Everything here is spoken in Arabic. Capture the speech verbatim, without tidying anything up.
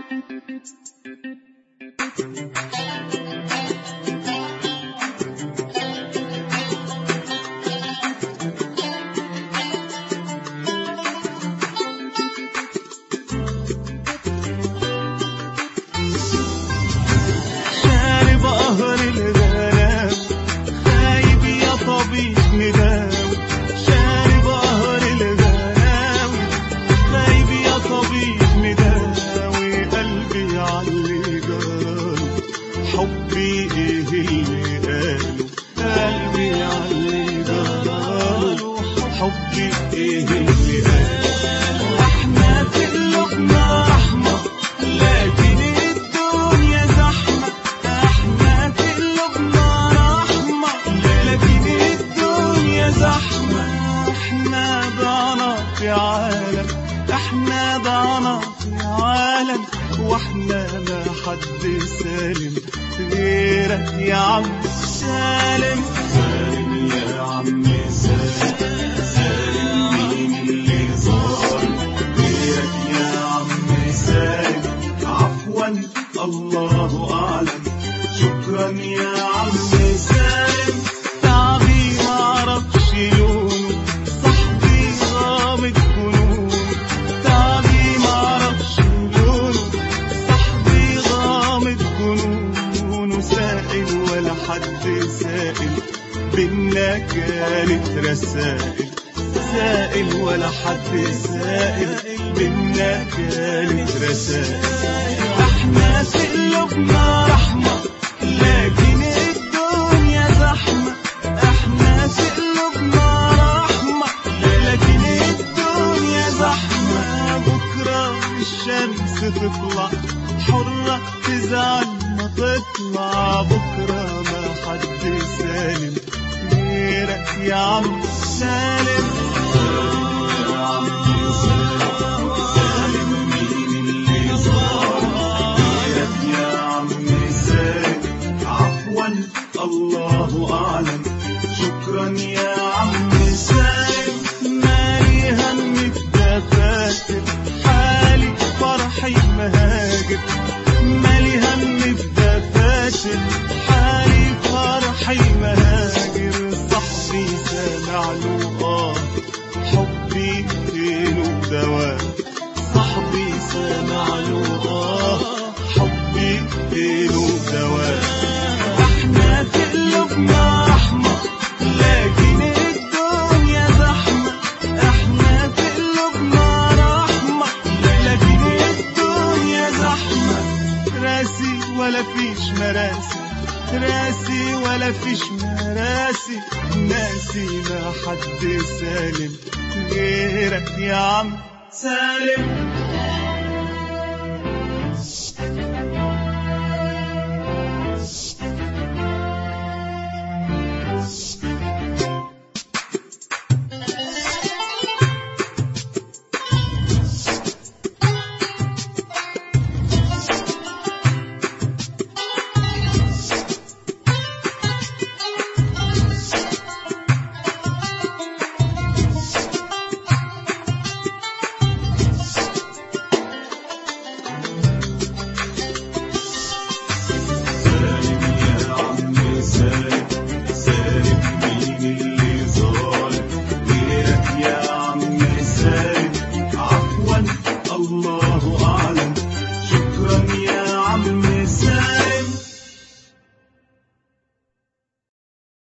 شارب قهر الغرام خايب يا طبيب مداوي، شارب قهر الغرام خايب يا طبيب مداوي، قلبي عاللي جراله حبي ايه اللي قاله، قلبي عاللي جراله حبي ايه اللي قاله. احنا في قلوبنا رحمة لكن الدنيا زحمة، احنا في قلوبنا رحمة لكن الدنيا زحمة. احنا ضعنا في عالم، احنا ضعنا في عالم، واحنا ما حد سالم غيرك يا عم سالم. سالم يا عم سالم، سالم مين اللي ظالم غيرك يا عم سالم. عفوا الله أعلم، شكرا يا عم سالم. تعبي معرفش لونه، صاحبي غامض جنونه، تعبي معرفش لونه، صاحبي غامض جنونه. سائل ولا حد سائل، بينا كانت رسائل، سائل ولا حد سائل، بينا كانت رسائل. احنا في قلوبنا رحمة لكن الدنيا زحمة، احنا في قلوبنا رحمة لكن الدنيا زحمة. بكرة الشمس تطلع حرة تزعل ما تطلع، بكرة ما حد سالم غيرك يا عم سالم. يا عم سالم، سالم مين اللي ظالم غيرك يا عم سالم. عفوا الله أعلم، شكرا يا عم سالم. مالي هم الدفاتر، حالي فرحي مهاجر، مالي هم الدفاتر، حالي فرحي مهاجر. صاحبي سامع له آه حبي له دواء، صاحبي سامع له آه حبي له دواء. احنا في قلوبنا رحمة لكن الدنيا زحمة، احنا في قلوبنا رحمة لكن الدنيا زحمة. راسي ولا فيش مراسي، راسي ولا فيش مراسي، ناسي ما حد سالم غيرك يا عم سالم.